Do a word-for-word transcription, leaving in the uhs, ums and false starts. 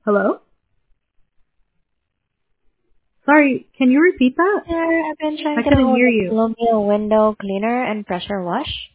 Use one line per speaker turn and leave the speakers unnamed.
Hello? Sorry, can you repeat that?
There, I've been
I
trying to get a
couldn't
hold
hear
of
you.
Colonial Window Cleaner and Pressure Wash.